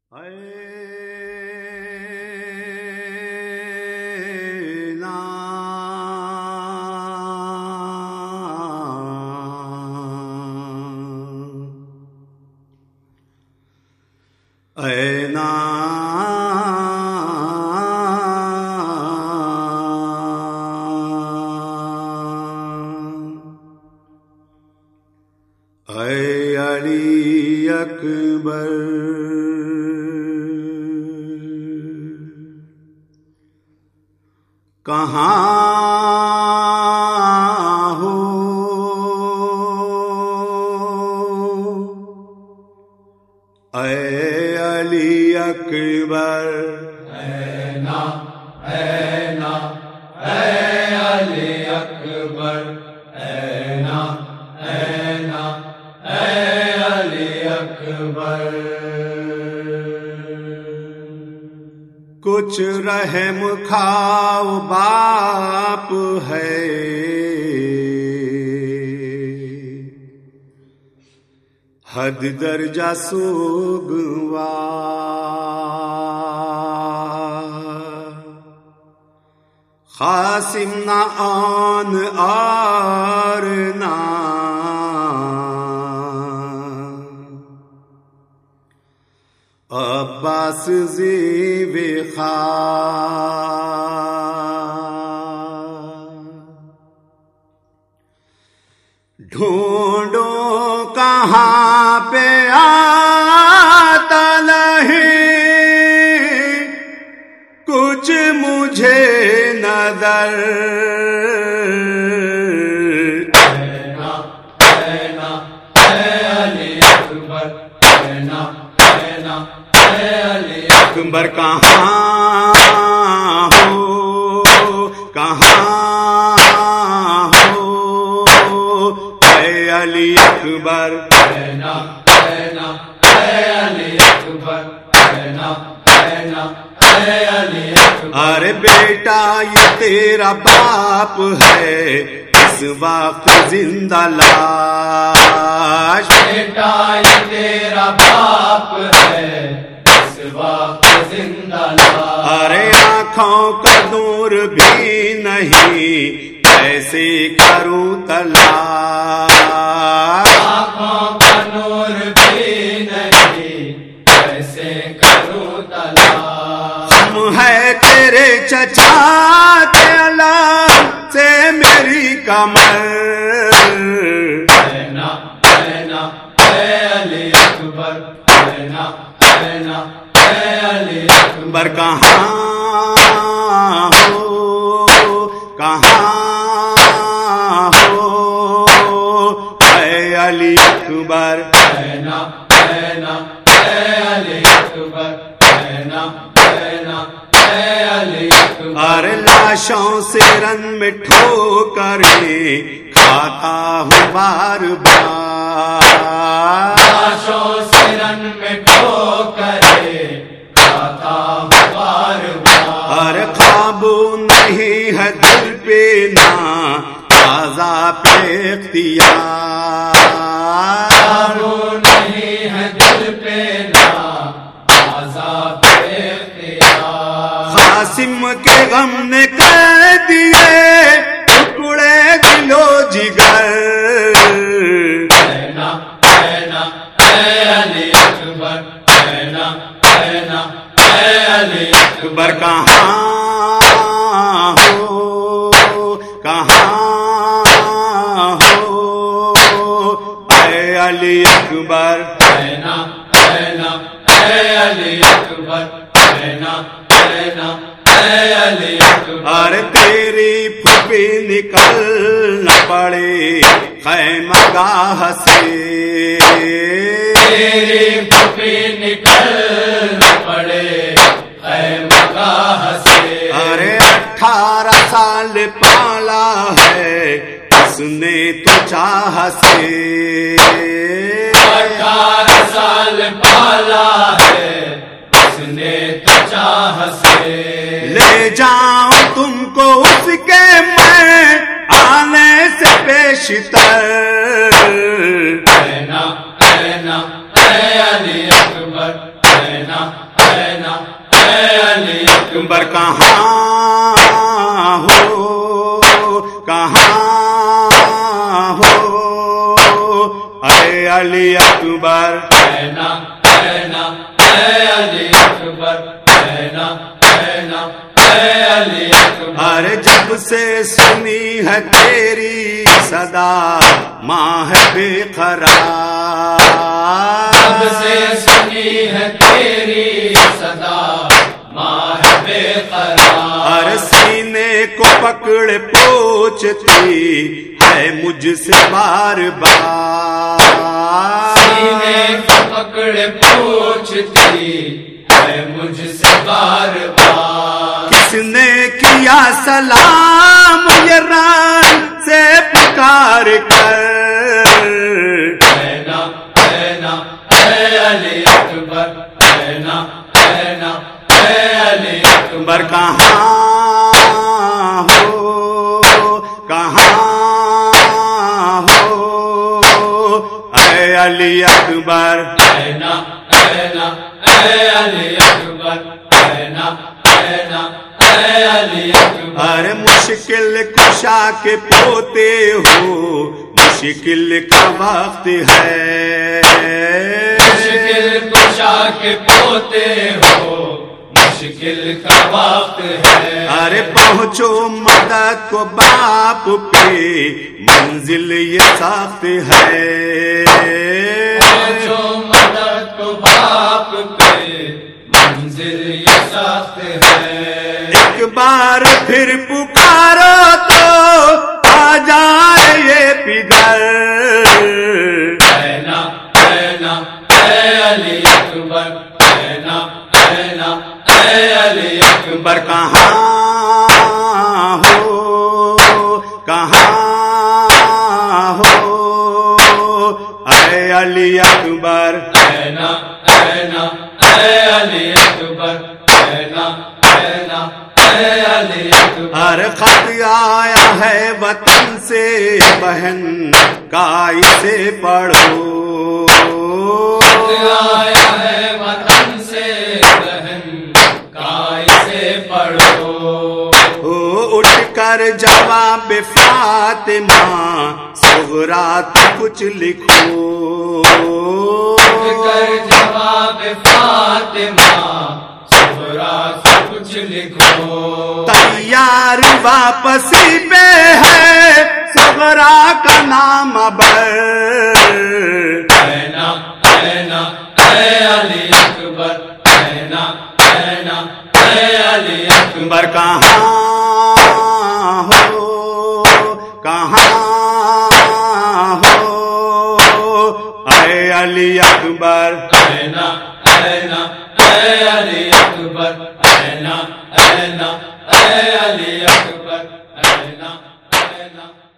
اے علی اکبر کہاں ہو اے علی اکبر اینا اینا اے علی اکبر اینا اینا اے علی اکبر کچھ رحم کھاؤ باپ ہے حد درجہ سوگوار قاسم نہ آن آر نہ عباس زیب خواہ ڈھونڈو کہاں پہ آتا نہیں کچھ مجھے نظر اینا اینا اے علی اکبر اینا اینا اے علی اکبر کہاں ہو کہاں ہو اے علی اکبر اینا اینا اے علی اکبر اینا اینا اے علی اکبر ارے بیٹا یہ تیرا باپ ہے اس وقت زندہ لاش بیٹا یہ تیرا باپ ہے اس وقت زندہ لاش ارے آنکھوں کا نور بھی نہیں کیسے کروں تلاش آنکھوں کا نور بھی نہیں کیسے کروں تلاش ہم ہے تیرے چچا کے علام سے میری کمر اینا اینا اے علی اکبر اینا اینا اے علی اکبر کہاں ہو کہاں ہو اے علی اکبر اینا اینا اے علی اکبر اینا اینا اے علی اکبر ارے لاشوں سے رن میں ٹھوکریں کھاتا ہوں بار بار لاشوں سے رن میں ٹھوکریں کھاتا ہوں بار بار ارے قابو نہیں ہے دل پہ نہ آزا پہ اختیار قابو نہیں ہے دل پہ نہ عذاب اختیار قاسم کے غم نے کر دیے ٹکڑے دل و جگر اینا اینا اے علی اکبر اینا اینا اے علی اکبر کہاں ہو کہاں ہو اے علی اکبر اینا اینا اے علی اکبر اینا اینا اے علی اکبر ارے تیری پھوپھی نکل نہ پڑے خیمہ گاہ سے تیری پھوپھی نکل نہ پڑے خیمہ گاہ سے ارے 18 سال پالا ہے اس نے تو چاہ سے 18 سال پالا ہے اس نے تو چاہ سے لے جاؤں تم کو اس کے میں آنے سے پیشتر اینا اینا اے علی اکبر ऐना ऐना ऐ अली अकबर कहाँ हो, कहाँ हो, ऐ अली अकबर। ऐना ऐना ऐ अली अकबर, ऐना ऐना ऐ अली अकबर। अरे जब से सुनी है तेरी सदा माँ है बेकरार, जब से सुनी है तेरी सदा माँ है बेकरार। अरे सीने को पकड़ पूछती है मुझसे बार बार, सीने को पकड़ पूछती है मुझसे बार बार। किसने किया सलाम ये रान से पुकार कर, ऐना ऐना ऐ अली अकबर, ऐना ऐना ऐ अली अकबर अकबर। कहाँ हो, कहाँ हो, ऐ अली अकबर। ऐना ऐना ऐ अली अकबर, ऐना ऐना ऐ अली अकबर। अरे मुश्किल कुशा के पोते हो, मुश्किल का वक्त है, मुश्किल कुशा के पोते हो, मुश्किल का वक्त है। अरे पहुँचो मदद को बाप पे, मंजिल ये सख्त है, पहुँचो मदद को बाप पे, मंजिल ये सख्त है। एक बार फिर पुकारो तो आ जाए ये पिघल, ऐना ऐना ऐ अली अकबर, ऐना ऐना ऐ अली अकबर। अकबर कहाँ हो, कहाँ हो, ऐ अली अकबर। ऐना ऐना ऐ अली अकबर, ऐना ऐना ऐ अली अकबर। हर खत आया है वतन से बहन का, इसे पढ़ो, आया है वतन से बहन का, इसे पढ़ो। उठ कर जवाब फातिमा सुगरा तो कुछ लिखो, कर जवाब फातिमा सुगरा से कुछ लिखो। तैयार वापसी पे है सुगरा का नाम अबर, ऐना ऐना ऐ अली अकबर, ऐना ऐना ऐ अली अकबर। अकबर कहाँ हो, कहाँ हो, ऐ अली अकबर। ऐना ऐना ऐ अली अकबर, ऐना ऐना ऐ अली अकबर, ऐना ऐना।